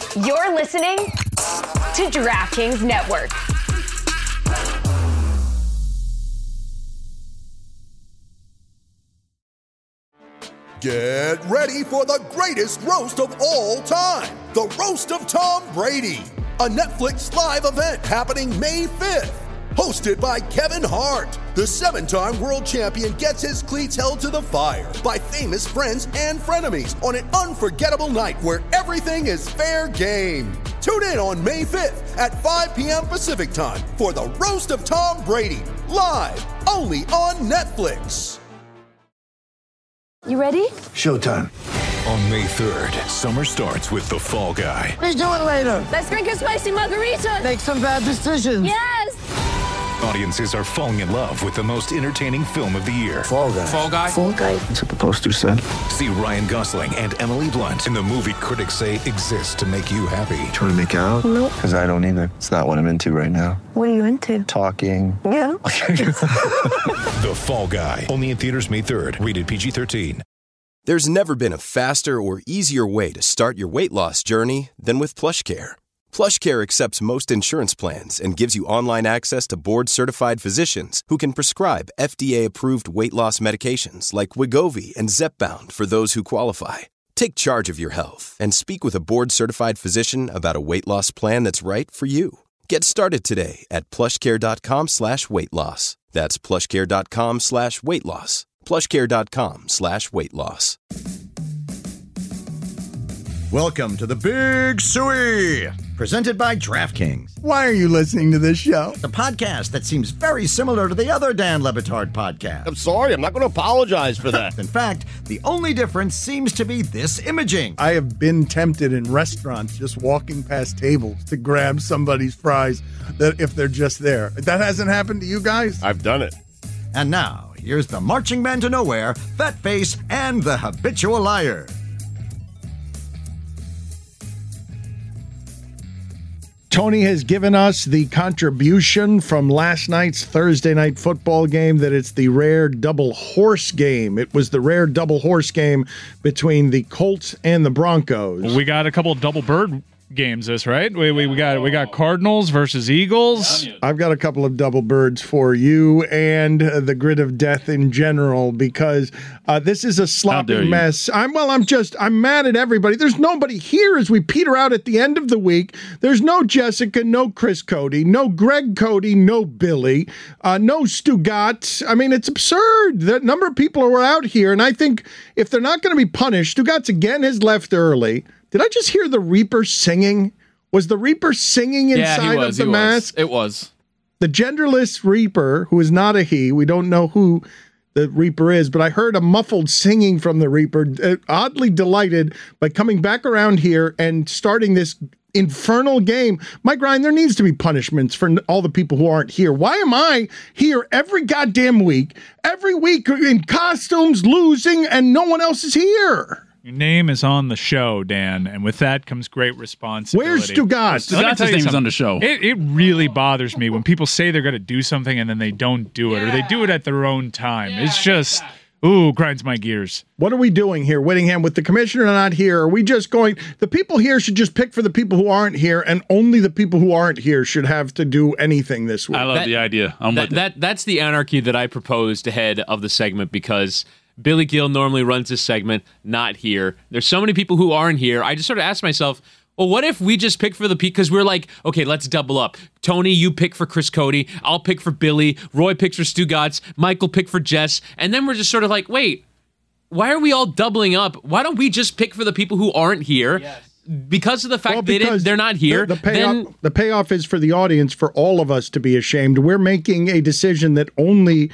You're listening to DraftKings Network. Get ready for the greatest roast of all time, the Roast of Tom Brady, a Netflix live event happening May 5th. Hosted by Kevin Hart, the 7-time world champion gets his cleats held to the fire by famous friends and frenemies on an unforgettable night where everything is fair game. Tune in on May 5th at 5 p.m. Pacific time for the Roast of Tom Brady, live only on Netflix. You ready? Showtime. On May 3rd, summer starts with The Fall Guy. Let's do it later. Let's drink a spicy margarita. Make some bad decisions. Yes. Audiences are falling in love with the most entertaining film of the year. Fall Guy. Fall Guy? Fall Guy. That's what the poster said. See Ryan Gosling and Emily Blunt in the movie critics say exists to make you happy. Trying to make it out? Nope. Because I don't either. It's not what I'm into right now. What are you into? Talking. Yeah. The Fall Guy. Only in theaters May 3rd. Rated PG-13. There's never been a faster or easier way to start your weight loss journey than with PlushCare. PlushCare accepts most insurance plans and gives you online access to board-certified physicians who can prescribe FDA-approved weight loss medications like Wegovy and Zepbound for those who qualify. Take charge of your health and speak with a board-certified physician about a weight loss plan that's right for you. Get started today at plushcare.com/weight loss. That's plushcare.com/weight loss. plushcare.com/weight loss. Welcome to the Big Suey, presented by DraftKings, Why are you listening to this show? the podcast that seems very similar to the other Dan Le Batard podcast. I'm sorry, I'm not going to apologize for that. In fact, the only difference seems to be this imaging. I have been tempted in restaurants just walking past tables to grab somebody's fries that if they're just there. That hasn't happened to you guys? I've done it. And now, here's the marching man to nowhere, Fat Face, and the habitual liar. Tony has given us the contribution from last night's Thursday night football game that it's the rare double horse game. It was the rare double horse game between the Colts and the Broncos. We got a couple of double bird games this, right? We got Cardinals versus Eagles. I've got a couple of double birds for you and the grid of death in general because this is a sloppy mess. I'm mad at everybody. There's nobody here as we peter out at the end of the week. There's no Jessica, no Chris Cody, no Greg Cody, no Billy, no Stugat. I mean, it's absurd. The number of people who are out here, and I think if they're not going to be punished, Stugat's again has left early. Did I just hear the Reaper singing? Was the Reaper singing inside of the mask? It was. The genderless Reaper, who is not a he, we don't know who the Reaper is, but I heard a muffled singing from the Reaper, oddly delighted by coming back around here and starting this infernal game. Mike Ryan, there needs to be punishments for all the people who aren't here. Why am I here every goddamn week, every week in costumes, losing, and no one else is here? Your name is on the show, Dan, and with that comes great responsibility. Where's Stugat? Stugat's name is on the show. It really bothers me when people say they're going to do something and then they don't do it, or they do it at their own time. It's just, grinds my gears. What are we doing here, Whittingham, with the commissioner not here? Are we just going, the people here should just pick for the people who aren't here, and only the people who aren't here should have to do anything this week? I love the idea. That's the anarchy that I proposed ahead of the segment because Billy Gill normally runs this segment, not here. There's so many people who aren't here. I just sort of asked myself, well, what if we just pick for the people? Because we're like, okay, let's double up. Tony, you pick for Chris Cody. I'll pick for Billy. Roy picks for Stu Gatz. Michael pick for Jess. And then we're just sort of like, wait, why are we all doubling up? Why don't we just pick for the people who aren't here? Yes. Because of the fact they're not here. The payoff is for the audience, for all of us to be ashamed. We're making a decision that only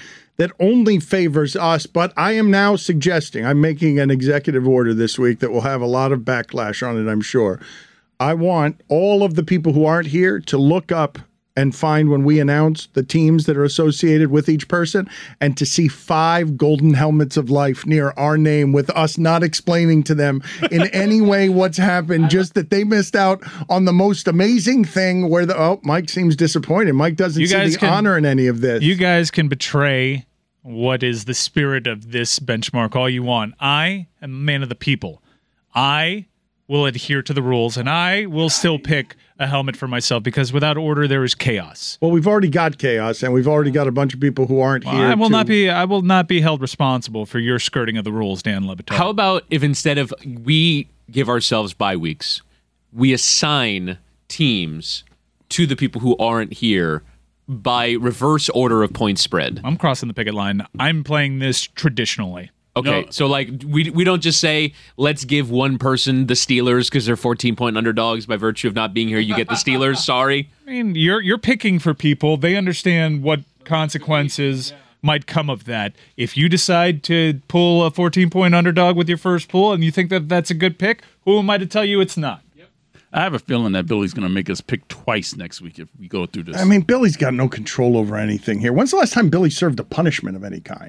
favors us, but I am now suggesting, I'm making an executive order this week that will have a lot of backlash on it, I'm sure. I want all of the people who aren't here to look up and find when we announce the teams that are associated with each person and to see 5 golden helmets of life near our name with us not explaining to them in any way what's happened, just that they missed out on the most amazing thing where Mike seems disappointed. Mike doesn't see the honor in any of this. You guys can betray what is the spirit of this benchmark all you want. I am a man of the people. I will adhere to the rules, and I will still pick a helmet for myself because without order there is chaos. Well, we've already got chaos, and we've already got a bunch of people who aren't here. I will not be held responsible for your skirting of the rules, Dan Le Batard. How about if instead of we give ourselves bye weeks, we assign teams to the people who aren't here by reverse order of point spread? I'm crossing the picket line. I'm playing this traditionally. Okay, so like we don't just say let's give one person the Steelers because they're 14-point underdogs by virtue of not being here. You get the Steelers. Sorry. I mean, you're picking for people. They understand what consequences might come of that. If you decide to pull a 14-point underdog with your first pull and you think that that's a good pick, who am I to tell you it's not? I have a feeling that Billy's going to make us pick twice next week if we go through this. I mean, Billy's got no control over anything here. When's the last time Billy served a punishment of any kind?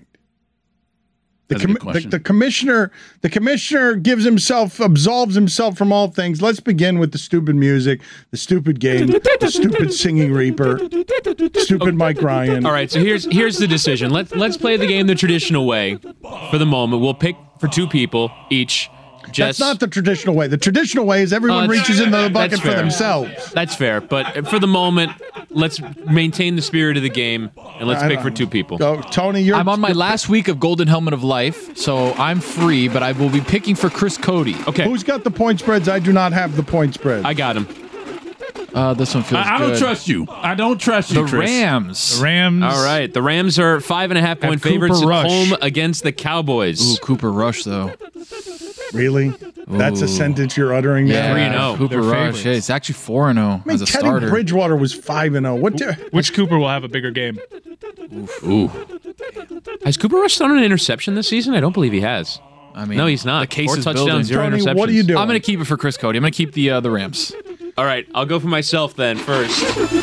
The commissioner absolves himself from all things. Let's begin with the stupid music, the stupid game, the stupid singing Reaper, stupid Mike Ryan. All right, so here's the decision. Let's play the game the traditional way for the moment. We'll pick for two people each. That's not the traditional way. The traditional way is everyone reaches into the bucket for themselves. That's fair, but for the moment, let's maintain the spirit of the game and let's pick for two people. Go, Tony. I'm on my last week of Golden Helmet of Life, so I'm free, but I will be picking for Chris Cody. Okay. Who's got the point spreads? I do not have the point spreads. I got him. This one feels I good. don't trust you. I don't trust you, The Chris. Rams. The Rams. All right, the Rams are 5.5-point favorites at home against the Cowboys. Ooh, Cooper Rush, though. Really? That's a sentence you're uttering now? Yeah, 3-0. Cooper Rush. Yeah, it's actually 4-0 I mean, as a Teddy starter. Bridgewater was 5-0. Which Cooper will have a bigger game? Ooh. Has Cooper Rush thrown an interception this season? I don't believe he has. I mean, No, he's not. The case 4 is touchdowns, building. 0 Tony, interceptions. what are you doing? I'm going to keep it for Chris Cody. I'm going to keep the Rams. All right, I'll go for myself then first.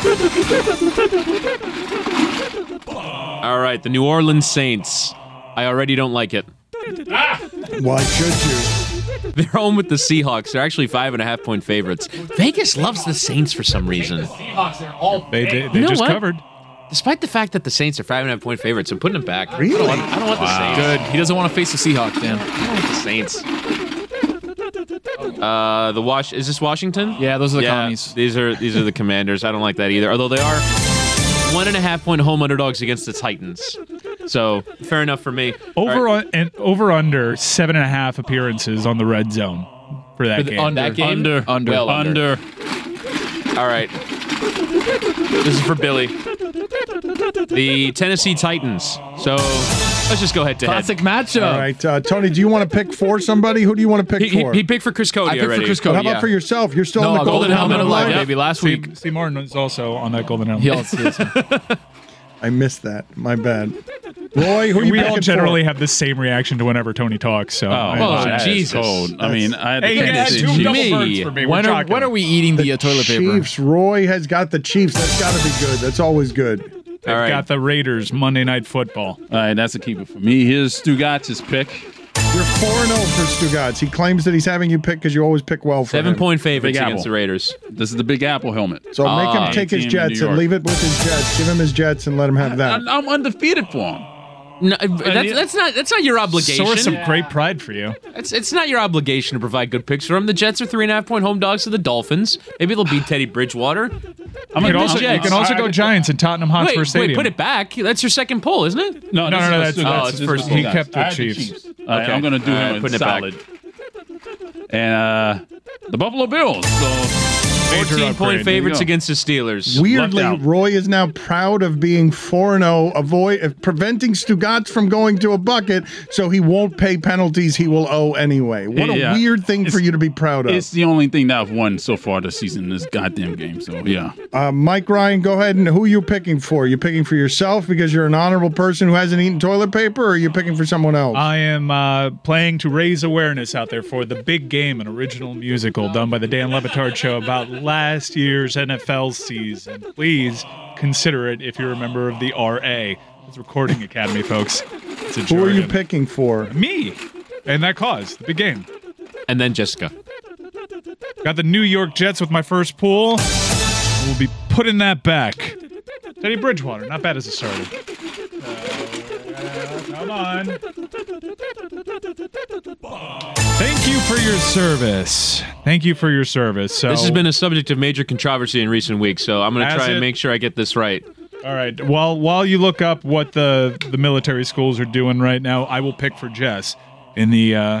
All right, the New Orleans Saints. I already don't like it. Why should you? They're home with the Seahawks. They're actually 5.5-point favorites. Vegas loves the Saints for some reason. They You know just what? covered. Despite the fact that the Saints are 5.5-point favorites, I'm putting them back. Really? I don't want the Saints. Good. He doesn't want to face the Seahawks, Dan. I don't want the Saints. Is this Washington? Yeah, those are the commies. These are the Commanders. I don't like that either. Although they are 1.5-point home underdogs against the Titans. So fair enough for me. Over under 7.5 appearances on the red zone for that game. Under. That game? Under. Well, Under. All right. This is for Billy. The Tennessee Titans. So let's just go head to head. Classic matchup. All right, Tony, do you want to pick for somebody? Who do you want to pick for? He picked for Chris Cody I picked already. for Chris But Cody. how about for yourself? You're still on the Golden Helmet of Life, Life. baby. Last week. Steve Martin is also on that golden helmet. He also is. I missed that. My bad. Roy, who are you We all picking generally for? have the same reaction to whenever Tony talks. So Oh, Jesus. Cold. I mean, I had to Hey, you pick had this. two double Me. birds for me. We're When talking. are we eating the toilet paper? Chiefs. Roy has got the Chiefs. That's got to be good. That's always good. They've All right. got the Raiders Monday Night Football. All right, that's a keeper for me. Here's Stugatz's pick. You're 4-0 for Stugatz. He claims that he's having you pick because you always pick well for him. 7-point favorites Big against Apple. the Raiders. This is the Big Apple helmet. So make him take his team in Jets New and York. leave it with his Jets. Give him his Jets and let him have that. I'm undefeated for him. No, that's not your obligation. Source of great pride for you. It's not your obligation to provide good picks for him. The Jets are 3.5-point home dogs to the Dolphins. Maybe they'll beat Teddy Bridgewater. You can also go Giants in Tottenham Hotspur Stadium. Put it back. That's your second pull, isn't it? No, that's it's first. He kept the Chiefs. All right, I'm going to do him putting in it back. solid. And the Buffalo Bills. So 14-point upgrade. favorites There you go. against the Steelers. Weirdly, Left out. Roy is now proud of being 4-0, preventing Stugatz from going to a bucket, so he won't pay penalties he will owe anyway. What a Yeah. weird thing for you to be proud of. It's the only thing that I've won so far this season, this goddamn game. So, yeah. Mike Ryan, go ahead, and who are you picking for? You picking for yourself because you're an honorable person who hasn't eaten toilet paper, or are you picking for someone else? I am playing to raise awareness out there for The Big Game, an original musical done by the Dan Le Batard Show about last year's NFL season. Please consider it if you're a member of the RA. It's Recording Academy, folks. It's a Who are you jargon. picking for? Me. And that cause, The Big Game. And then Jessica. Got the New York Jets with my first pool. We'll be putting that back. Teddy Bridgewater, not bad as a starter. Come on. Thank you for your service. So This has been a subject of major controversy in recent weeks, so I'm going to try and make sure I get this right. All right. While you look up what the military schools are doing right now, I will pick for Jess in the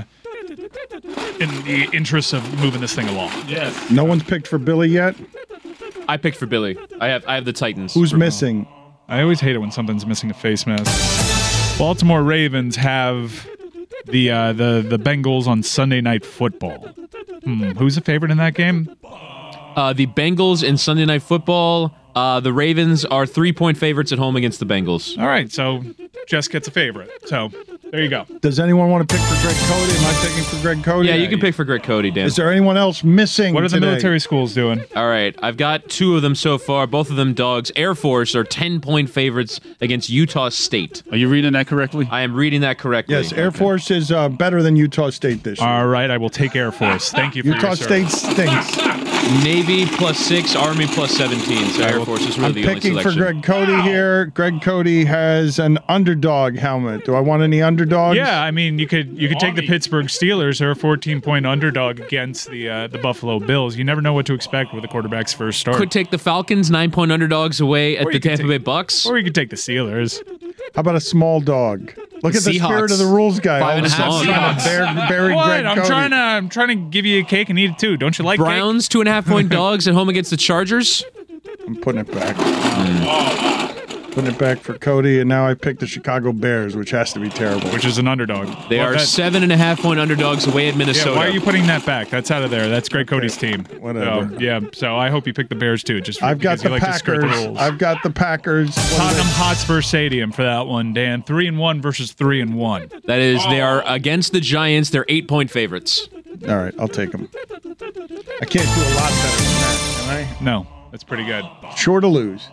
interest of moving this thing along. Yes. No one's picked for Billy yet? I picked for Billy. I have the Titans. Who's missing? I always hate it when something's missing a face mask. Baltimore Ravens have the Bengals on Sunday Night Football. Who's the favorite in that game? The Bengals in Sunday Night Football. The Ravens are 3-point favorites at home against the Bengals. All right, so Jess gets a favorite. So there you go. Does anyone want to pick for Greg Cody? Am I picking for Greg Cody? Yeah, you can pick for Greg Cody, Dan. Is there anyone else missing? What are the today? military schools doing? All right, I've got 2 of them so far. Both of them dogs. Air Force are 10-point favorites against Utah State. Are you reading that correctly? I am reading that correctly. Yes, Air Force is better than Utah State this year. All right, I will take Air Force. Thank you for Utah your State service. stinks. Navy +6, Army +17. So Air Force is really I'm the only picking selection. for Greg Cody here. Greg Cody has an underdog helmet. Do I want any underdogs? Yeah, I mean, you could take the Pittsburgh Steelers. They're a 14-point underdog against the Buffalo Bills. You never know what to expect with the quarterback's first start. Could take the Falcons, 9-point underdogs away at the Tampa Bay Bucks. Or you could take the Steelers. How about a small dog? Look at the Seahawks. spirit of the rules guy. 5.5 Bury What? Greg Cody. I'm trying to give you a cake and eat it too. Don't you like Browns, 2.5-point dogs at home against the Chargers. I'm putting it back. Putting it back for Cody, and now I picked the Chicago Bears, which has to be terrible. cake? Which is an underdog. They are 7.5-point underdogs away at Minnesota. Yeah, why are you putting that back? That's out of there. That's Greg Cody's team. Whatever. So I hope you pick the Bears too. Just I've got because you the like to skirt Packers. the rules. I've got the Packers. Tottenham Hotspur Stadium for that one, Dan. 3-1 versus 3-1. That is, they are against the Giants. They're 8-point favorites. All right, I'll take them. I can't do a lot better than that, can I? No, that's pretty good. Sure to lose.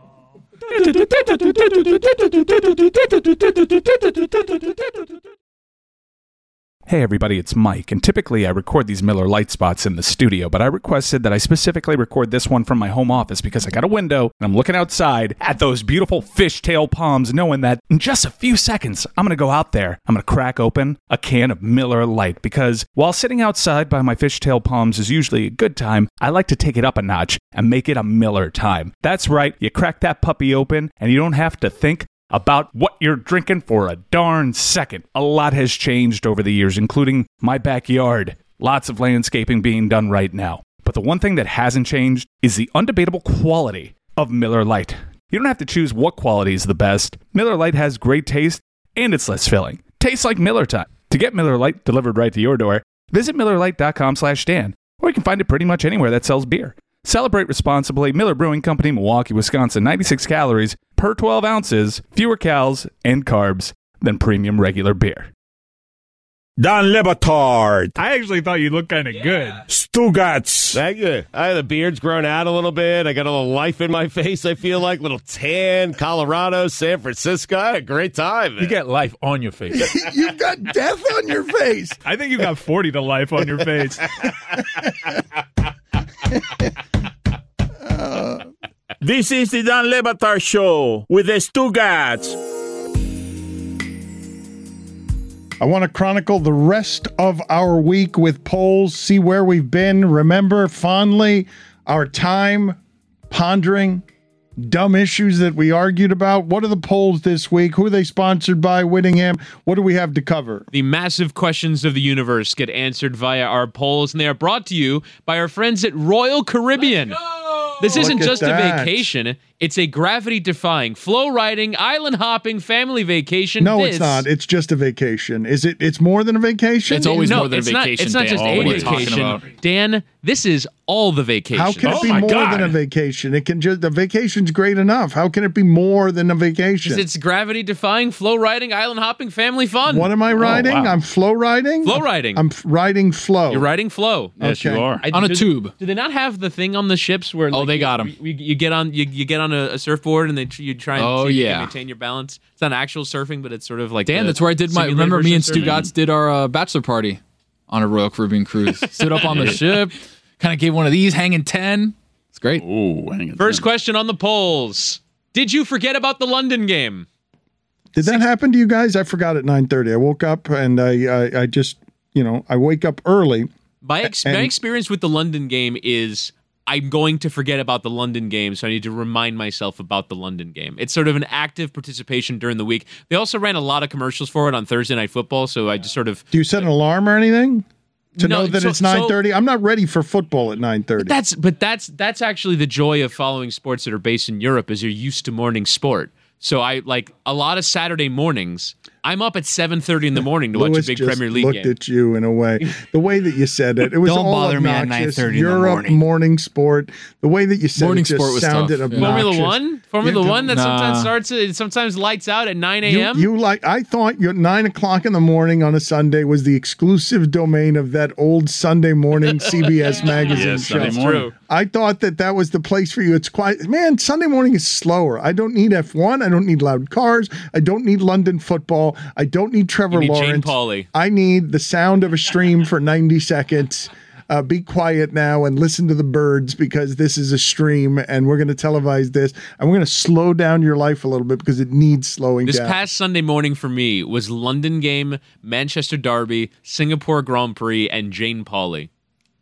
Hey everybody, it's Mike, and typically I record these Miller Lite spots in the studio, but I requested that I specifically record this one from my home office because I got a window and I'm looking outside at those beautiful fishtail palms, knowing that in just a few seconds I'm going to go out there, I'm going to crack open a can of Miller Lite, because while sitting outside by my fishtail palms is usually a good time, I like to take it up a notch and make it a Miller time. That's right, you crack that puppy open and you don't have to think about what you're drinking for a darn second. A lot has changed over the years, including my backyard. Lots of landscaping being done right now. But the one thing that hasn't changed is the undebatable quality of Miller Lite. You don't have to choose what quality is the best. Miller Lite has great taste, and it's less filling. Tastes like Miller time. To get Miller Lite delivered right to your door, visit MillerLite.com/Dan, or you can find it pretty much anywhere that sells beer. Celebrate responsibly. Miller Brewing Company, Milwaukee, Wisconsin. 96 calories per 12 ounces, fewer calories and carbs than premium regular beer. Don Le Batard. I actually thought you looked kind of good. Stugotz. Thank you. The beard's grown out a little bit. I got a little life in my face, I feel like. Little tan, Colorado, San Francisco. I had a great time, man. You got life on your face. You've got death on your face. I think you got 40 to life on your face. This is the Don Le Batard Show with the Stugotz. I want to chronicle the rest of our week with polls, see where we've been, remember fondly our time pondering dumb issues that we argued about. What are the polls this week? Who are they sponsored by? Whittingham. What do we have to cover? The massive questions of the universe get answered via our polls, and they are brought to you by our friends at Royal Caribbean. This isn't just a vacation. It's a gravity-defying, flow-riding, island-hopping family vacation. No, it's not. It's just a vacation. Is it? It's more than a vacation? It's always more than a vacation, It's not Dan. just What a are you talking vacation. about? Dan, this is all the vacation. How can it be more than a vacation? It can just, the vacation's great enough. How can it be more than a vacation? It's gravity-defying, flow-riding, island-hopping family fun. What am I riding? wow. I'm flow riding? Flow riding. I'm riding flow. You're riding flow. Yes, you are. On a tube. Do they not have the thing on the ships where? Oh, they got 'em. You get on a surfboard and you try and Oh, see if you yeah. can maintain your balance. It's not actual surfing, but it's sort of like Dan, the that's where I did my. simulated Remember, me and version Stu of surfing? Gotts did our bachelor party on a Royal Caribbean cruise. Stood up on the ship, kind of gave one of these, hanging 10. It's great. Ooh, hanging First question on the polls: did you forget about the London game? Did that happen to you guys? I forgot at 9:30. I woke up and I just, I wake up early. My experience with the London game is I'm going to forget about the London game, so I need to remind myself about the London game. It's sort of an active participation during the week. They also ran a lot of commercials for it on Thursday Night Football, so I just sort of... Do you set an alarm or anything to know that it's 9:30? I'm not ready for football at 9:30. But that's actually the joy of following sports that are based in Europe, is you're used to morning sport. So I like a lot of Saturday mornings. I'm up at 7:30 in the morning to watch a big Premier League game. Looked at you in a way. The way that you said it, it was Don't all bother me at obnoxious. 9:30 in the Europe morning. morning sport. The way that you said Morning it just sport was sounded tough. obnoxious. Formula One that sometimes starts, it sometimes lights out at 9 a.m. I thought your 9 o'clock in the morning on a Sunday was the exclusive domain of that old Sunday morning CBS magazine show. That's true. I thought that was the place for you. It's quiet. Man, Sunday morning is slower. I don't need F1. I don't need loud cars. I don't need London football. I don't need Trevor Jane Lawrence. Pauley. I need the sound of a stream for 90 seconds. Be quiet now and listen to the birds, because this is a stream and we're going to televise this. And we're going to slow down your life a little bit because it needs slowing This down. past Sunday morning for me was London game, Manchester Derby, Singapore Grand Prix, and Jane Pauley.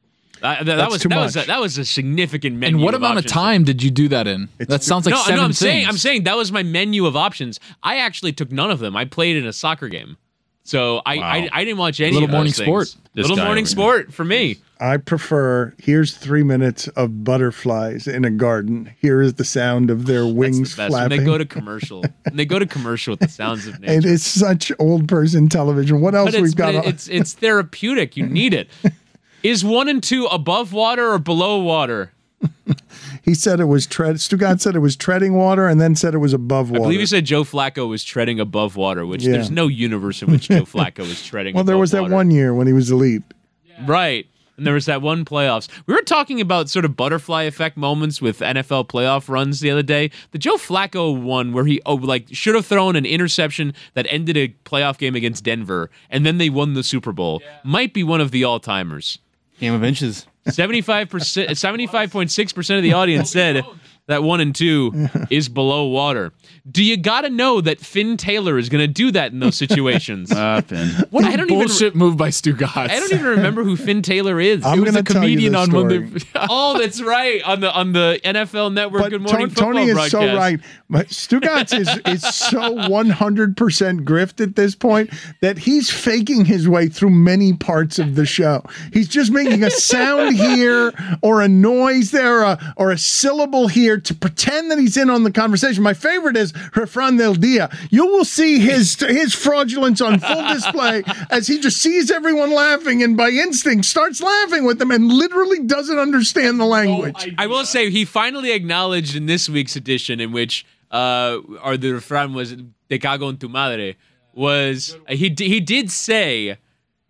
That was a significant menu. And what of amount options. of time did you do that in? That sounds like seven I'm things. saying that was my menu of options. I actually took none of them. I played in a soccer game, so I didn't watch any. Little of those morning things. sport. Little morning sport for me. I prefer, here's 3 minutes of butterflies in a garden. Here is the sound of their wings That's flapping. when they go to commercial. When they go to commercial with the sounds of nature. And it's such old person television. What else we've got? It's therapeutic. You need it. Is 1 and 2 above water or below water? He said it was Stugat said it was treading water, and then said it was above water. I believe he said Joe Flacco was treading above water, which there's no universe in which Joe Flacco is treading Well, above there was water. that one year when he was elite. Right. And there was that one playoffs. We were talking about sort of butterfly effect moments with NFL playoff runs the other day. The Joe Flacco one where he should have thrown an interception that ended a playoff game against Denver, and then they won the Super Bowl, might be one of the all-timers. Game of inches. 75.6% of the audience said that 1 and 2 is below water. Do you got to know that Finn Taylor is going to do that in those situations? Finn. What a bullshit move by Stu Gatz. I don't even remember who Finn Taylor is. I'm He was gonna a tell you comedian this on story. Monday. Oh, that's right. On the NFL Network But Good Morning Football Tony is broadcast. so right. But Stugatz is so 100% grift at this point that he's faking his way through many parts of the show. He's just making a sound here or a noise there or a syllable here to pretend that he's in on the conversation. My favorite is Refran del Dia. You will see his fraudulence on full display as he just sees everyone laughing and by instinct starts laughing with them and literally doesn't understand the language. I will say he finally acknowledged in this week's edition, in which or the refrain was "Te cago en tu madre," was he did say,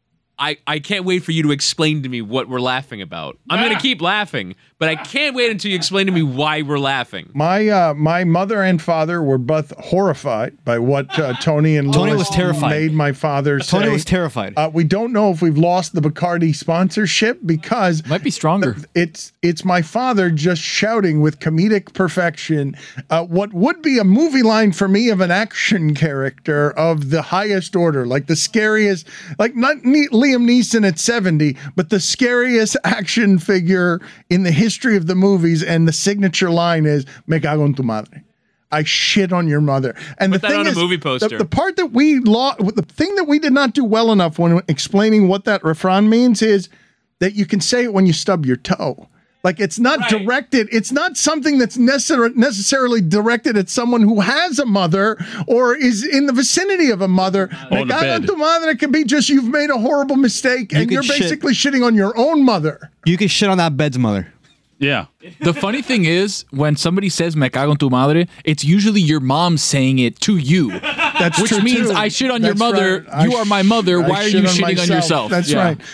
I can't wait for you to explain to me what we're laughing about. I'm going to keep laughing, but I can't wait until you explain to me why we're laughing. My mother and father were both horrified by what Tony and Tony Louis was terrified. made my father say. Tony was terrified. We don't know if we've lost the Bacardi sponsorship because Might be stronger. it's my father just shouting with comedic perfection what would be a movie line for me of an action character of the highest order, like the scariest, like not Liam Neeson at 70, but the scariest action figure in the history of the movies, and the signature line is "Me cago en tu madre." I shit on your mother. And Put the that thing on a is, movie poster. The part that the thing that we did not do well enough when explaining what that refrain means is that you can say it when you stub your toe. Like it's not directed. It's not something that's necessarily directed at someone who has a mother or is in the vicinity of a mother. Me On the cago en bed. tu madre can be just you've made a horrible mistake and could you're shit. basically shitting on your own mother. You can shit on that bed's mother. Yeah. The funny thing is, when somebody says "Me cago en tu madre," it's usually your mom saying it to you. That's Which true, means too. I shit on That's your mother. right. You are my mother. I Why are shit you on shitting on myself. yourself? That's Yeah. right.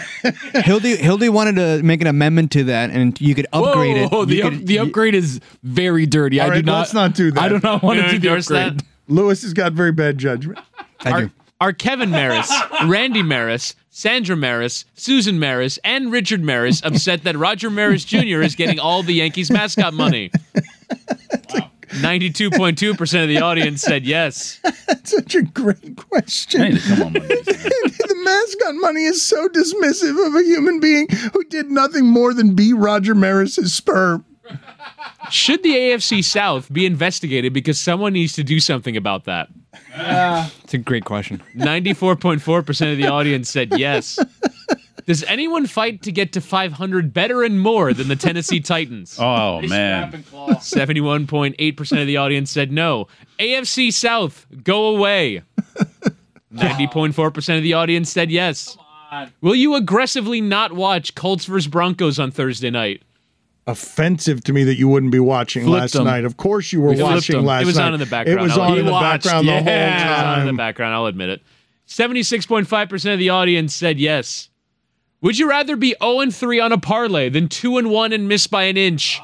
Hildy wanted to make an amendment to that, and you could upgrade Whoa, it. the upgrade is very dirty. All I do right, not. let's not do that. I do not want You to don't do the endorse upgrade. that? Lewis has got very bad judgment. Are Kevin Maris, Randy Maris, Sandra Maris, Susan Maris, and Richard Maris upset that Roger Maris Jr. is getting all the Yankees mascot money? 92.2% of the audience said yes. That's such a great question. Hey, come on, man. The mascot money is so dismissive of a human being who did nothing more than be Roger Maris's sperm. Should the AFC South be investigated because someone needs to do something about that? It's a great question. 94.4% of the audience said yes. Does anyone fight to get to 500 better and more than the Tennessee Titans? Oh, man. 71.8% of the audience said no. AFC South, go away. 90.4% of the audience said yes. Will you aggressively not watch Colts vs. Broncos on Thursday night? Offensive to me that you wouldn't be watching last night. Of course you were watching last night. It was on in the background. It was on in the background the whole time. It was on in the background, I'll admit it. 76.5% of the audience said yes. Would you rather be 0-3 on a parlay than 2-1 and miss by an inch?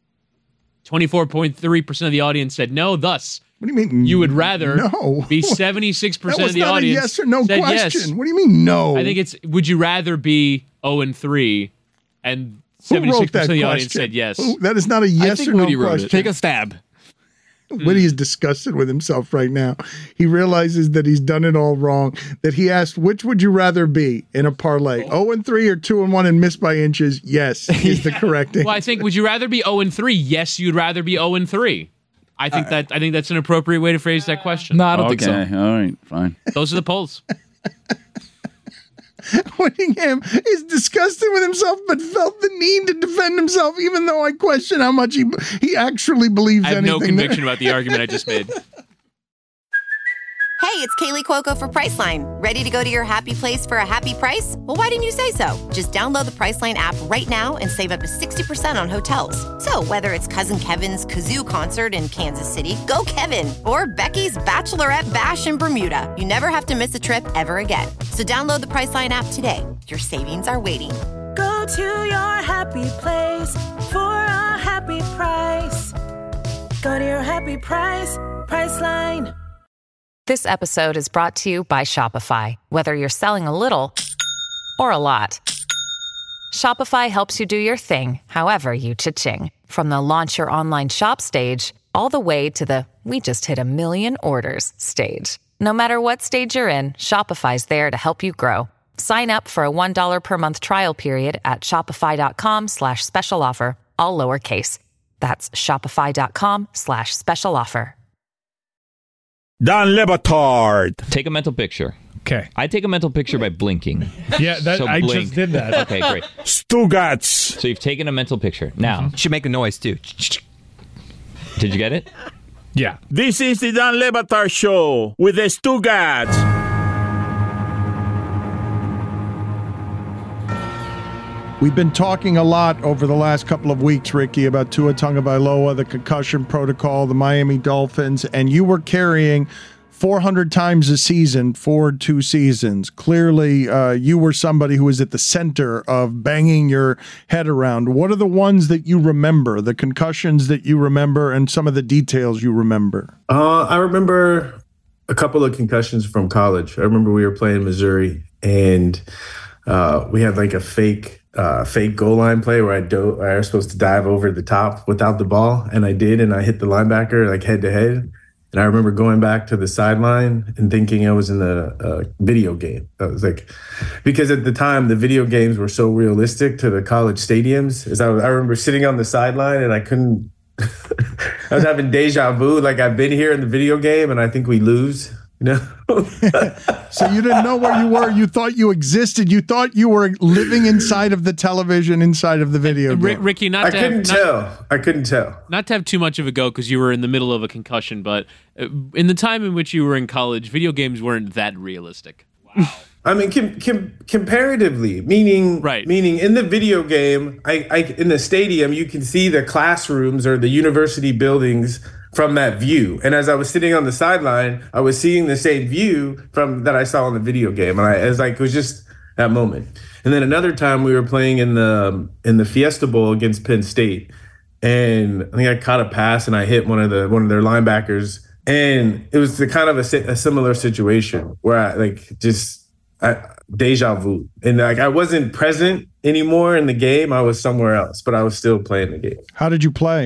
24.3% of the audience said no. Thus, what do you mean? You would rather no. be 76% of the audience. A yes or no said question. Yes. What do you mean no? I think it's would you rather be 0-3 and 76% of the audience said yes. That is not a yes or no question. Take a stab. Woody is disgusted with himself right now. He realizes that he's done it all wrong. That he asked, which would you rather be in a parlay? 0-3 or 2-1 and miss by inches? Yes, is the correct answer. Well, I think would you rather be 0-3? Yes, you'd rather be 0-3. I think that's an appropriate way to phrase that question. No, I don't think so. All right, fine. Those are the polls. Whittingham is disgusted with himself, but felt the need to defend himself, even though I question how much he actually believes anything. I have no conviction about the argument I just made. Hey, it's Kaylee Cuoco for Priceline. Ready to go to your happy place for a happy price? Well, why didn't you say so? Just download the Priceline app right now and save up to 60% on hotels. So whether it's Cousin Kevin's Kazoo Concert in Kansas City, go Kevin, or Becky's Bachelorette Bash in Bermuda, you never have to miss a trip ever again. So download the Priceline app today. Your savings are waiting. Go to your happy place for a happy price. Go to your happy price, Priceline. This episode is brought to you by Shopify. Whether you're selling a little or a lot, Shopify helps you do your thing, however you cha-ching. From the launch your online shop stage, all the way to the we just hit 1 million orders stage. No matter what stage you're in, Shopify's there to help you grow. Sign up for a $1 per month trial period at shopify.com/special offer, all lowercase. That's shopify.com/special offer. Don Le Batard. Take a mental picture. Okay. I take a mental picture by blinking. Yeah, I blink. just did that. Okay, great. Stugats. So you've taken a mental picture. Now. Should make a noise, too. Did you get it? Yeah. This is the Don Le Batard Show with the Stugats. We've been talking a lot over the last couple of weeks, Ricky, about Tua Tagovailoa, the concussion protocol, the Miami Dolphins, and you were carrying 400 times a season for 2 seasons. Clearly, you were somebody who was at the center of banging your head around. What are the ones that you remember, the concussions that you remember, and some of the details you remember? I remember a couple of concussions from college. I remember we were playing Missouri, and we had like a fake goal line play where I was supposed to dive over the top without the ball, and I did, and I hit the linebacker like head to head. And I remember going back to the sideline and thinking I was in a video game. I was like, because at the time the video games were so realistic to the college stadiums. I remember sitting on the sideline and I couldn't. I was having deja vu, like I've been here in the video game and I think we lose. You know? So you didn't know where you were. You thought you existed. You thought you were living inside of the television, inside of the video game. Ricky, I couldn't tell. Not to have too much of a go because you were in the middle of a concussion, but in the time in which you were in college, video games weren't that realistic. Wow. I mean, comparatively, meaning in the video game, in the stadium, you can see the classrooms or the university buildings from that view. And as I was sitting on the sideline, I was seeing the same view that I saw in the video game. And it was just that moment. And then another time we were playing in the Fiesta Bowl against Penn State. And I think I caught a pass and I hit one of their linebackers. And it was kind of a similar situation where deja vu. And I wasn't present anymore in the game. I was somewhere else, but I was still playing the game. How did you play?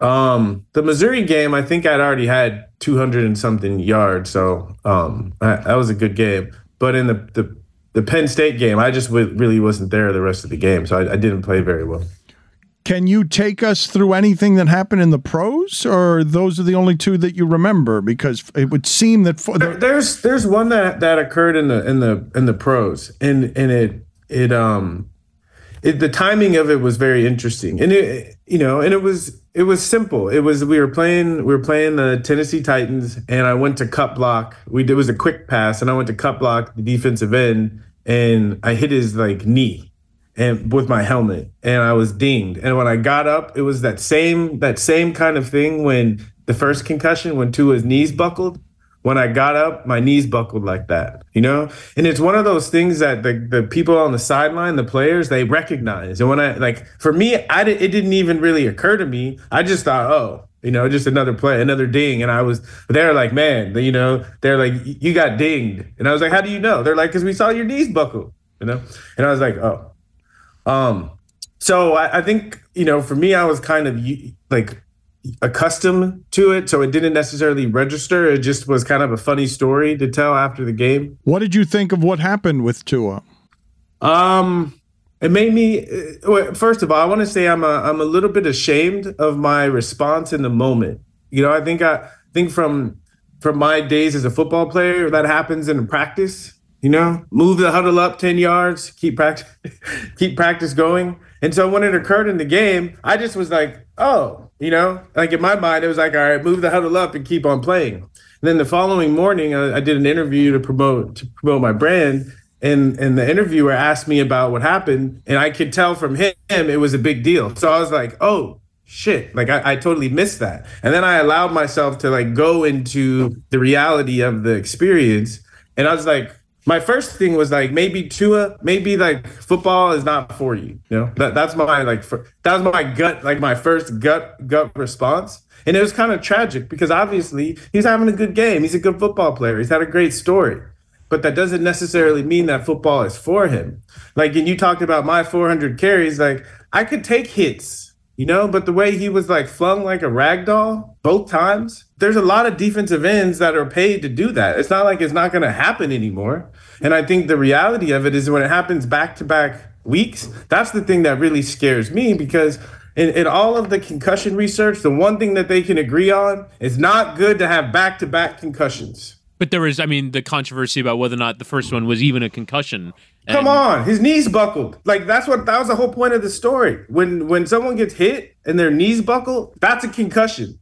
The Missouri game, I think I'd already had 200 and something yards, so that was a good game. But in the Penn State game, I just really wasn't there the rest of the game, so I didn't play very well. Can you take us through anything that happened in the pros, or those are the only two that you remember? Because it would seem that there's one that occurred in the pros, and the timing of it was very interesting, and it was simple. We were playing the Tennessee Titans, and I went to cut block. It was a quick pass, and I went to cut block the defensive end, and I hit his knee. And with my helmet, and I was dinged. And when I got up, it was that same kind of thing when the first concussion, when Tua's knees buckled. When I got up, my knees buckled like that, And it's one of those things that the people on the sideline, the players, they recognize. And when for me, it didn't even really occur to me. I just thought, just another play, another ding. And they're like, man, they're like, you got dinged. And I was like, how do you know? They're like, because we saw your knees buckle, And I was like, oh. So I think, for me, I was kind of accustomed to it. So it didn't necessarily register. It just was kind of a funny story to tell after the game. What did you think of what happened with Tua? It made me, first of all, I want to say I'm a little bit ashamed of my response in the moment. I think from my days as a football player, that happens in practice. Move the huddle up 10 yards, keep practice going. And so when it occurred in the game, I just was like, in my mind, it was like, all right, move the huddle up and keep on playing. And then the following morning, I did an interview to promote my brand. And the interviewer asked me about what happened. And I could tell from him, it was a big deal. So I was like, oh, shit, I totally missed that. And then I allowed myself to go into the reality of the experience. And I was like, my first thing was maybe Tua, football is not for you. That's my that was my gut, my first gut response. And it was kind of tragic because obviously he's having a good game. He's a good football player. He's had a great story. But that doesn't necessarily mean that football is for him. And you talked about my 400 carries, I could take hits. But the way he was flung like a rag doll both times, there's a lot of defensive ends that are paid to do that. It's not like it's not going to happen anymore. And I think the reality of it is when it happens back-to-back weeks, that's the thing that really scares me because in all of the concussion research, the one thing that they can agree on is not good to have back-to-back concussions. But there was, the controversy about whether or not the first one was even a concussion. Come on, his knees buckled. That was the whole point of the story. When someone gets hit and their knees buckle, that's a concussion.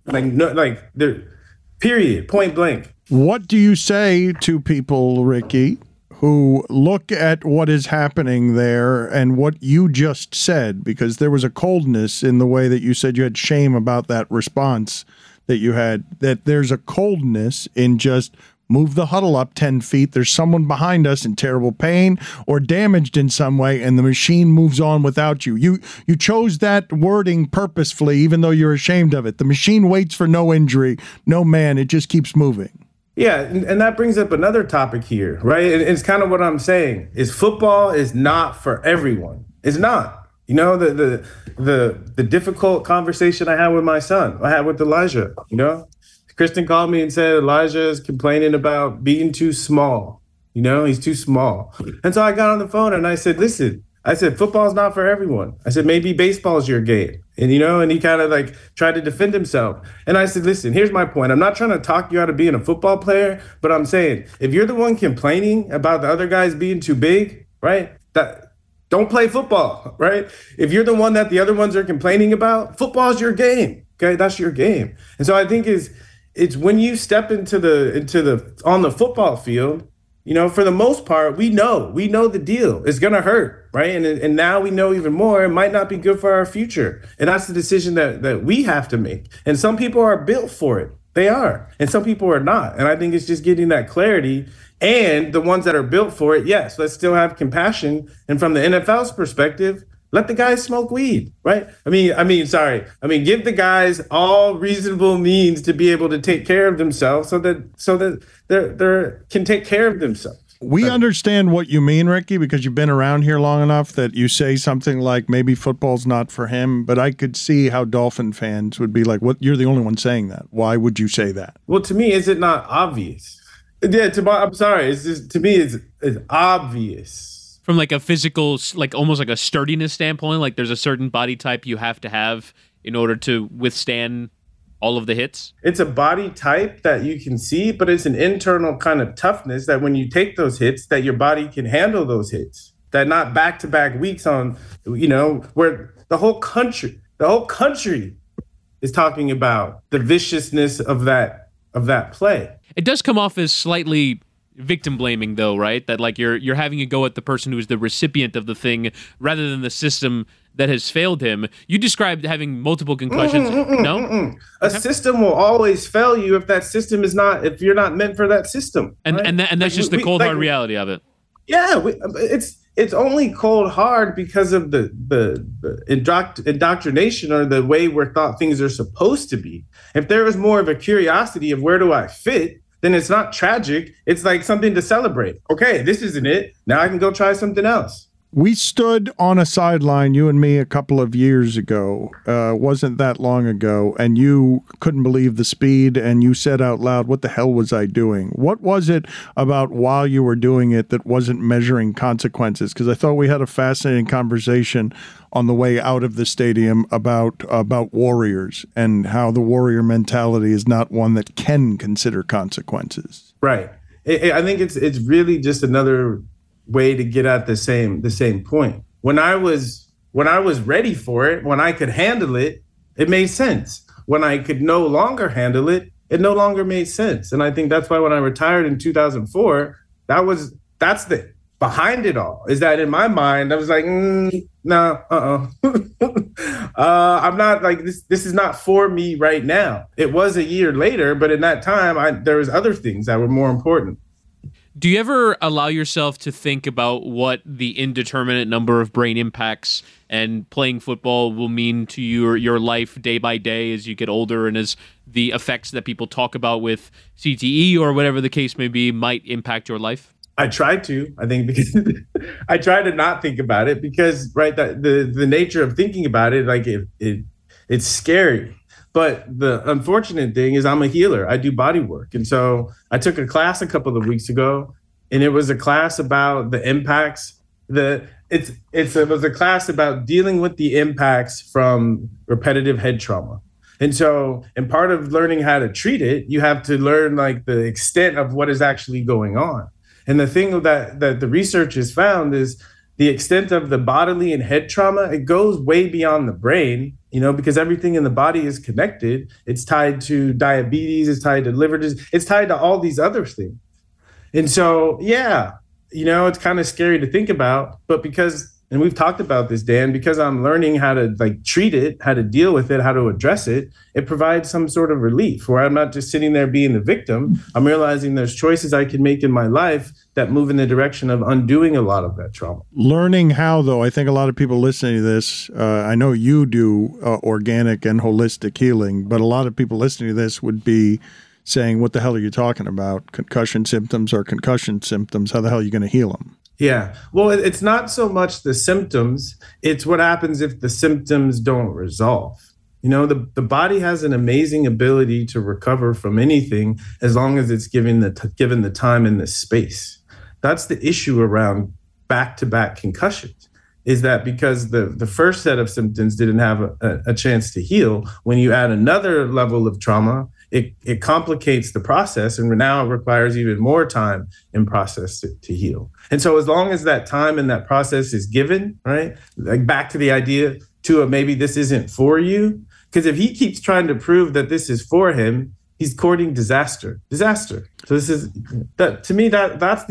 Period, point blank. What do you say to people, Ricky, who look at what is happening there and what you just said? Because there was a coldness in the way that you said you had shame about that response that you had, that there's a coldness in just move the huddle up 10 feet. There's someone behind us in terrible pain or damaged in some way, and the machine moves on without you. You chose that wording purposefully, even though you're ashamed of it. The machine waits for no injury, no man. It just keeps moving. Yeah, and that brings up another topic here, right? And it's kind of what I'm saying, is football is not for everyone. It's not. The difficult conversation I had with my son, I had with Elijah, Kristen called me and said Elijah is complaining about being too small. He's too small. And so I got on the phone and I said, listen, football's not for everyone. I said, maybe baseball's your game. And, and he kind of tried to defend himself. And I said, listen, here's my point. I'm not trying to talk you out of being a football player, but I'm saying if you're the one complaining about the other guys being too big, right, don't play football, right? If you're the one that the other ones are complaining about, football's your game. Okay, that's your game. And so I think it's when you step into the on the football field, for the most part, we know the deal. It's gonna hurt, right? And now we know even more. It might not be good for our future, and that's the decision that we have to make. And some people are built for it. They are, and some people are not. And I think it's just getting that clarity. And the ones that are built for it, yes, let's still have compassion. And from the NFL's perspective, let the guys smoke weed, right? Give the guys all reasonable means to be able to take care of themselves so that they can take care of themselves. We understand what you mean, Ricky, because you've been around here long enough that you say something like maybe football's not for him, but I could see how Dolphin fans would be like, "What? You're the only one saying that. Why would you say that?" Well, to me, is it not obvious? Yeah, I'm sorry. It's just, to me, it's obvious. From like a physical, like almost like a sturdiness standpoint, like there's a certain body type you have to have in order to withstand all of the hits? It's a body type that you can see, but it's an internal kind of toughness that when you take those hits, that your body can handle those hits. That not back-to-back weeks on, where the whole country is talking about the viciousness of that play. It does come off as slightly victim blaming though, right? That like you're having a go at the person who's the recipient of the thing rather than the system that has failed him. You described having multiple concussions. No? A system will always fail you if you're not meant for that system. And right? That's just the cold hard reality of it. Yeah, it's only cold hard because of the indoctrination or the way we're thought things are supposed to be. If there was more of a curiosity of where do I fit, then it's not tragic. It's like something to celebrate. Okay, this isn't it. Now I can go try something else. We stood on a sideline, you and me, a couple of years ago. Wasn't that long ago. And you couldn't believe the speed. And you said out loud, "What the hell was I doing?" What was it about while you were doing it that wasn't measuring consequences? Because I thought we had a fascinating conversation on the way out of the stadium about warriors and how the warrior mentality is not one that can consider consequences. Right. I think it's really just another way to get at the same point. When I was ready for it, when I could handle it, it made sense. When I could no longer handle it, it no longer made sense. And I think that's why when I retired in 2004, that's the behind it all, is that in my mind I was like, no, I'm not like this is not for me right now. It was a year later, but in that time there was other things that were more important. Do you ever allow yourself to think about what the indeterminate number of brain impacts and playing football will mean to your life day by day as you get older, and as the effects that people talk about with CTE or whatever the case may be might impact your life? I try to, I think, because I try to not think about it because, right, the nature of thinking about it, like it's scary. But the unfortunate thing is I'm a healer. I do body work. And so I took a class a couple of weeks ago, and it was a class about the impacts. It was a class about dealing with the impacts from repetitive head trauma. And so, and part of learning how to treat it, you have to learn like the extent of what is actually going on. And the thing that the research has found is the extent of the bodily and head trauma, it goes way beyond the brain, because everything in the body is connected. It's tied to diabetes, it's tied to liver disease, it's tied to all these other things. And so, yeah, it's kind of scary to think about, but and we've talked about this, Dan, because I'm learning how to like treat it, how to deal with it, how to address it, it provides some sort of relief where I'm not just sitting there being the victim. I'm realizing there's choices I can make in my life that move in the direction of undoing a lot of that trauma. Learning how, though, I think a lot of people listening to this, I know you do organic and holistic healing, but a lot of people listening to this would be saying, what the hell are you talking about? Concussion symptoms are concussion symptoms. How the hell are you going to heal them? Yeah. Well, it's not so much the symptoms. It's what happens if the symptoms don't resolve. The body has an amazing ability to recover from anything as long as it's given the time and the space. That's the issue around back-to-back concussions, is that because the first set of symptoms didn't have a chance to heal, when you add another level of trauma, it complicates the process, and now it requires even more time and process to heal. And so as long as that time and that process is given, right, like back to the idea too of maybe this isn't for you, because if he keeps trying to prove that this is for him, he's courting disaster. So this is that to me that's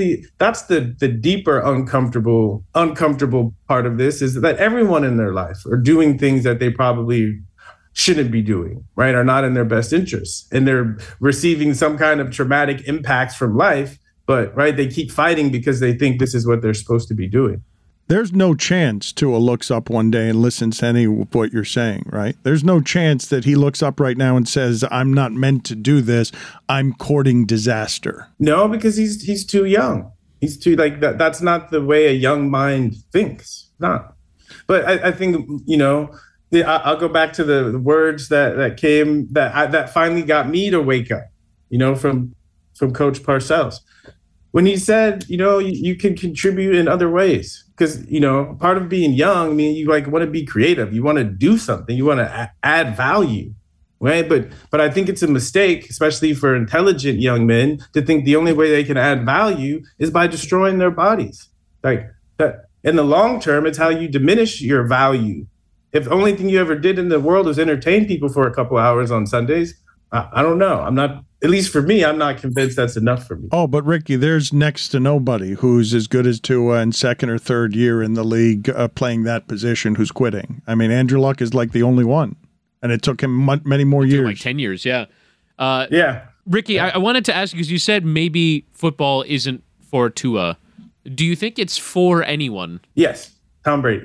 the deeper uncomfortable part of this, is that everyone in their life are doing things that they probably shouldn't be doing, right, are not in their best interests. And they're receiving some kind of traumatic impacts from life, but, right, they keep fighting because they think this is what they're supposed to be doing. There's no chance Tua looks up one day and listens to any of what you're saying, right? There's no chance that he looks up right now and says, I'm not meant to do this. I'm courting disaster. No, because he's too young. He's too like that. That's not the way a young mind thinks. Not. But I think, I'll go back to the words that came that finally got me to wake up, from Coach Parcells. When he said, you can contribute in other ways. Because, part of being young, I mean, you want to be creative. You want to do something. You want to add value. Right. But I think it's a mistake, especially for intelligent young men, to think the only way they can add value is by destroying their bodies. Like that in the long term, it's how you diminish your value. If the only thing you ever did in the world was entertain people for a couple hours on Sundays, I don't know. I'm not, at least for me, I'm not convinced that's enough for me. Oh, but Ricky, there's next to nobody who's as good as Tua in second or third year in the league playing that position who's quitting. I mean, Andrew Luck is like the only one. And it took him many more years. Like 10 years, yeah. Ricky, I wanted to ask you, because you said maybe football isn't for Tua. Do you think it's for anyone? Yes, Tom Brady.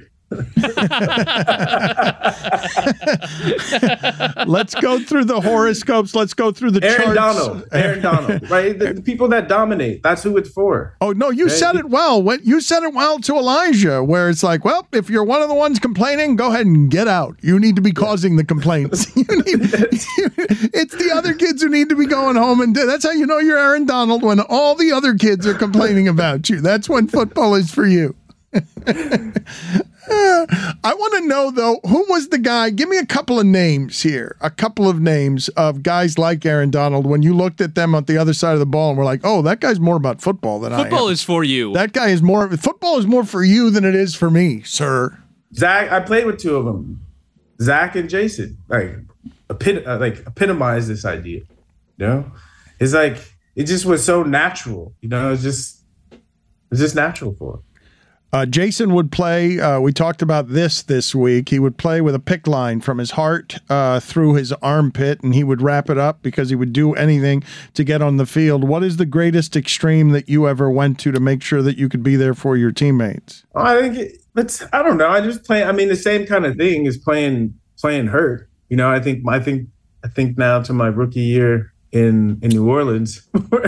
Let's go through the horoscopes. Let's go through the charts. Aaron Donald, right? The people that dominate. That's who it's for. Oh no, you said it well. You said it well to Elijah, where it's like, well, if you're one of the ones complaining, go ahead and get out. You need to be causing the complaints. It's the other kids who need to be going home and that's how you know you're Aaron Donald, when all the other kids are complaining about you. That's when football is for you. I want to know, though, who was the guy? Give me a couple of names here. A couple of names of guys like Aaron Donald when you looked at them on the other side of the ball and were like, oh, that guy's more about football than I am. Football is for you. That guy is more. Football is more for you than it is for me, sir. Zach, I played with two of them. Zach and Jason. Epitomize this idea. It's like, it just was so natural. It's just natural for him. Jason would play, we talked about this week, he would play with a pick line from his heart through his armpit, and he would wrap it up because he would do anything to get on the field. What is the greatest extreme that you ever went to make sure that you could be there for your teammates? I think I don't know. I just play. I mean, the same kind of thing as playing hurt. I think now to my rookie year in New Orleans,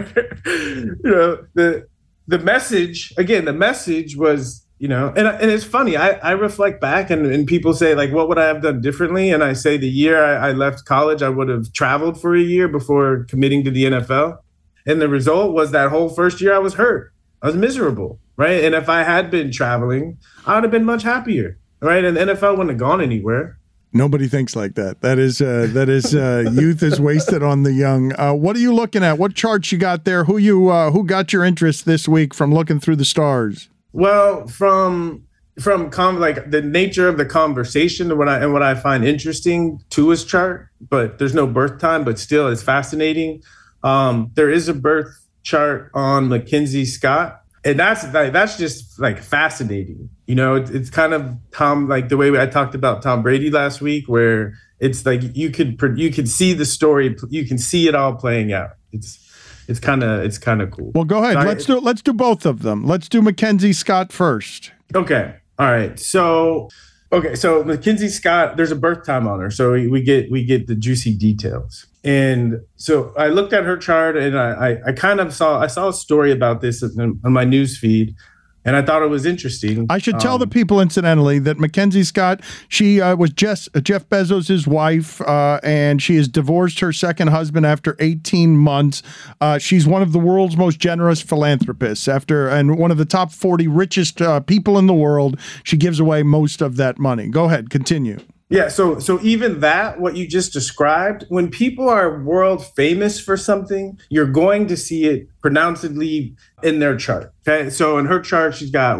the message was, and it's funny. I reflect back and people say, like, what would I have done differently? And I say the year I left college, I would have traveled for a year before committing to the NFL. And the result was that whole first year I was hurt. I was miserable, right? And if I had been traveling, I would have been much happier, right? And the NFL wouldn't have gone anywhere. Nobody thinks like that. That is youth is wasted on the young. What are you looking at? What charts you got there? Who got your interest this week from looking through the stars? Well, from the nature of the conversation and what I find interesting, Tua's chart, but there's no birth time, but still it's fascinating. There is a birth chart on Mackenzie Scott. And that's just like fascinating. It's kind of Tom, like the way I talked about Tom Brady last week, where it's like you could see the story, you can see it all playing out. It's kind of cool. Well, go ahead. Let's do both of them. Let's do Mackenzie Scott first. Okay. All right. So Mackenzie Scott, there's a birth time on her, so we get the juicy details. And so I looked at her chart, and I kind of saw a story about this on my news feed, and I thought it was interesting. I should tell the people, incidentally, that Mackenzie Scott, she was Jeff Bezos' wife, and she has divorced her second husband after 18 months. She's one of the world's most generous philanthropists, and one of the top 40 richest people in the world. She gives away most of that money. Go ahead, continue. Yeah, so even that, what you just described, when people are world famous for something, you're going to see it pronouncedly in their chart. Okay, so in her chart, she's got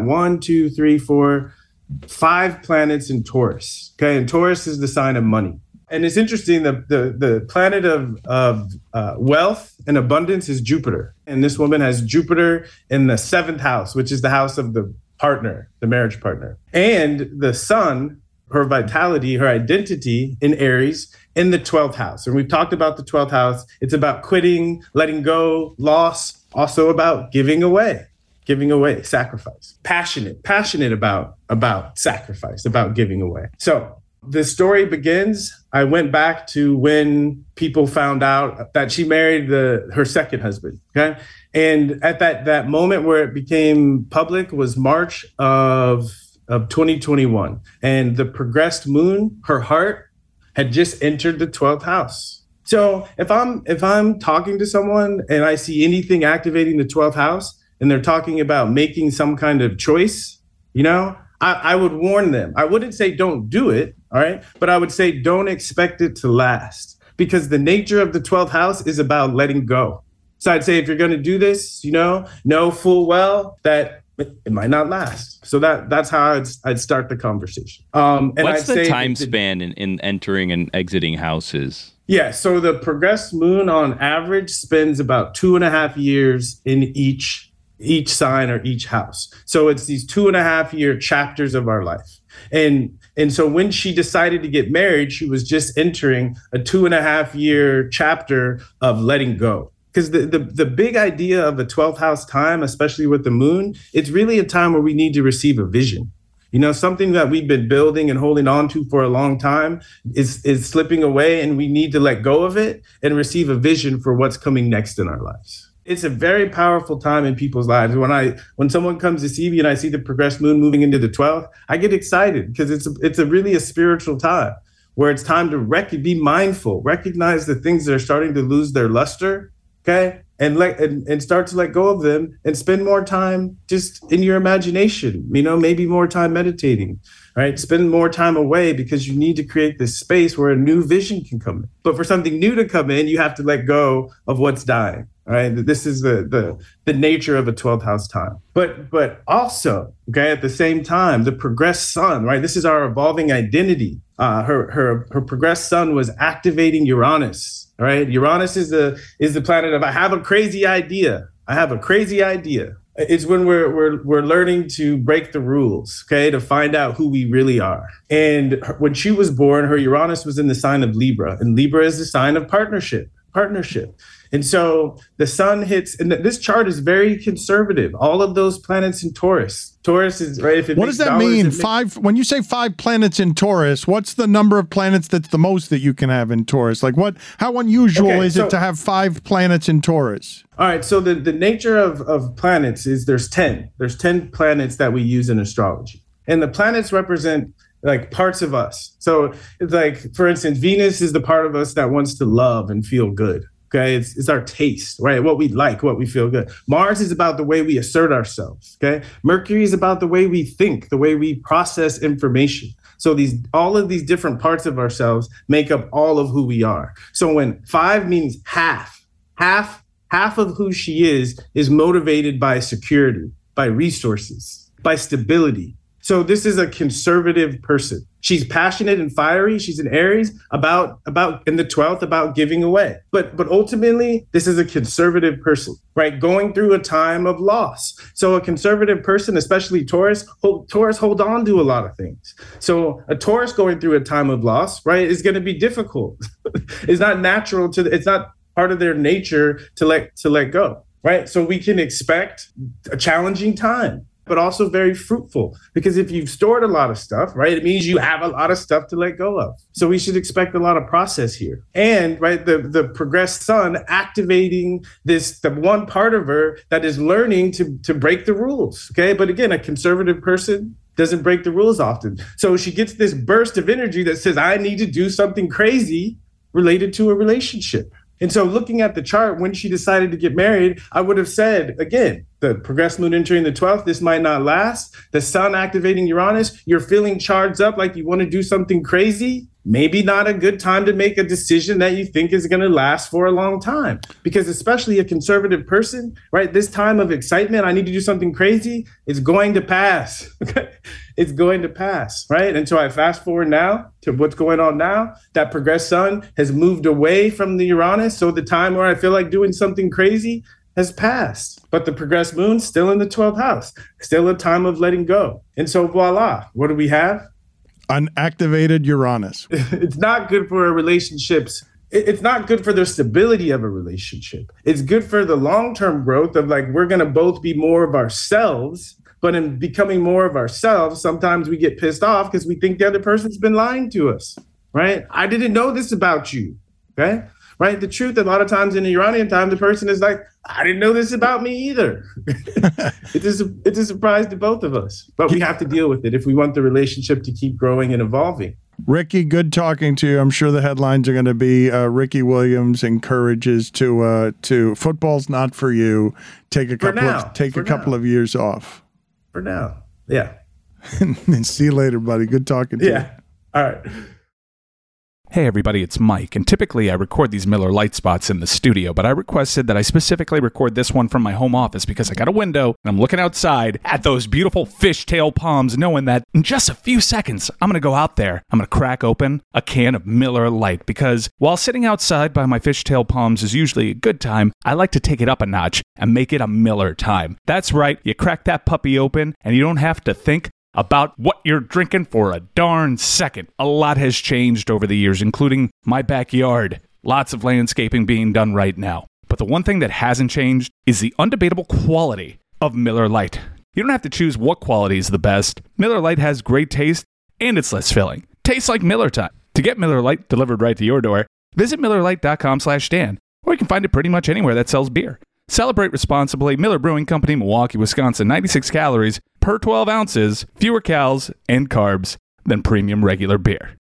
5 planets in Taurus. Okay, and Taurus is the sign of money. And it's interesting, the planet of wealth and abundance is Jupiter. And this woman has Jupiter in the 7th house, which is the house of the partner, the marriage partner. And the sun, her vitality, her identity in Aries in the 12th house. And we've talked about the 12th house. It's about quitting, letting go, loss, also about giving away, sacrifice, passionate about sacrifice, about giving away. So The story begins. I went back to when people found out that she married her second husband. Okay. And at that moment where it became public was March of 2021. And the progressed moon, her heart, had just entered the 12th house. So if I'm talking to someone and I see anything activating the 12th house and they're talking about making some kind of choice, I would warn them. I wouldn't say don't do it, all right? But I would say don't expect it to last, because the nature of the 12th house is about letting go. So I'd say if you're going to do this, know full well that it might not last. So that's how I'd start the conversation. And what's I'd the say time span in entering and exiting houses? Yeah, so the progressed moon on average spends about 2.5 years in each sign or each house. So it's these 2.5 year chapters of our life. And so when she decided to get married, she was just entering a 2.5 year chapter of letting go. Because the big idea of the 12th house time, especially with the moon, it's really a time where we need to receive a vision. Something that we've been building and holding on to for a long time is slipping away, and we need to let go of it and receive a vision for what's coming next in our lives. It's a very powerful time in people's lives. When someone comes to see me and I see the progressed moon moving into the 12th, I get excited because it's really a spiritual time where it's time to be mindful, recognize the things that are starting to lose their luster, okay? And start to let go of them and spend more time just in your imagination, maybe more time meditating, right? Spend more time away, because you need to create this space where a new vision can come in. But for something new to come in, you have to let go of what's dying, right? This is the nature of a 12th house time. But also, okay, at the same time, the progressed sun, right? This is our evolving identity. Her progressed sun was activating Uranus. All right. Uranus is the planet of I have a crazy idea. It's when we're learning to break the rules, okay, to find out who we really are. And when she was born, her Uranus was in the sign of Libra, and Libra is the sign of partnership. And so the sun hits, and this chart is very conservative. All of those planets in Taurus. Taurus is right. What does that mean? When you say 5 planets in Taurus, what's the number of planets that's the most that you can have in Taurus? Like how unusual is it to have 5 planets in Taurus? All right. So the nature of planets is there's 10. There's 10 planets that we use in astrology. And the planets represent like parts of us. So it's like, for instance, Venus is the part of us that wants to love and feel good. Okay, it's our taste, right? What we like, what we feel good. Mars is about the way we assert ourselves. Okay, Mercury is about the way we think, the way we process information. So all of these different parts of ourselves make up all of who we are. So when 5 means half of who she is motivated by security, by resources, by stability. So this is a conservative person. She's passionate and fiery. She's an Aries about in the 12th about giving away. But ultimately, this is a conservative person, right? Going through a time of loss. So a conservative person, especially Taurus hold on to a lot of things. So a Taurus going through a time of loss, right, is going to be difficult. It's not natural it's not part of their nature to let go, right? So we can expect a challenging time, but also very fruitful, because if you've stored a lot of stuff, right, it means you have a lot of stuff to let go of. So we should expect a lot of process here. And right, the progressed sun activating the one part of her that is learning to break the rules. Okay, but again, a conservative person doesn't break the rules often. So she gets this burst of energy that says, I need to do something crazy related to a relationship. And so looking at the chart, when she decided to get married, I would have said, again, the progressed moon entering the 12th, this might not last. The sun activating Uranus, you're feeling charged up like you want to do something crazy. Maybe not a good time to make a decision that you think is going to last for a long time. Because especially a conservative person, right, this time of excitement, I need to do something crazy, it's going to pass. It's going to pass, right? And so I fast forward now to what's going on now. That progressed sun has moved away from the Uranus. So the time where I feel like doing something crazy has passed. But the progressed moon's still in the 12th house, still a time of letting go. And so voila, what do we have? Unactivated Uranus. It's not good for relationships. It's not good for the stability of a relationship. It's good for the long-term growth of like, we're going to both be more of ourselves, But in becoming more of ourselves, sometimes we get pissed off because we think the other person's been lying to us, right? I didn't know this about you, okay? Right? The truth, a lot of times in the Iranian time, the person is like, I didn't know this about me either. It's a surprise to both of us, but we have to deal with it if we want the relationship to keep growing and evolving. Ricky, good talking to you. I'm sure the headlines are going to be Ricky Williams encourages to football's not for you. Take a couple of years off. For now. Yeah. And see you later, buddy. Good talking to you. Yeah. All right. Hey everybody, it's Mike, and typically I record these Miller Lite spots in the studio, but I requested that I specifically record this one from my home office because I got a window and I'm looking outside at those beautiful fishtail palms, knowing that in just a few seconds I'm going to go out there, I'm going to crack open a can of Miller Lite, because while sitting outside by my fishtail palms is usually a good time, I like to take it up a notch and make it a Miller time. That's right, you crack that puppy open and you don't have to think about what you're drinking for a darn second. A lot has changed over the years, including my backyard. Lots of landscaping being done right now. But the one thing that hasn't changed is the undebatable quality of Miller Lite. You don't have to choose what quality is the best. Miller Lite has great taste, and it's less filling. Tastes like Miller time. To get Miller Lite delivered right to your door, visit MillerLite.com/Dan, or you can find it pretty much anywhere that sells beer. Celebrate responsibly. Miller Brewing Company, Milwaukee, Wisconsin. 96 calories per 12 ounces, fewer calories and carbs than premium regular beer.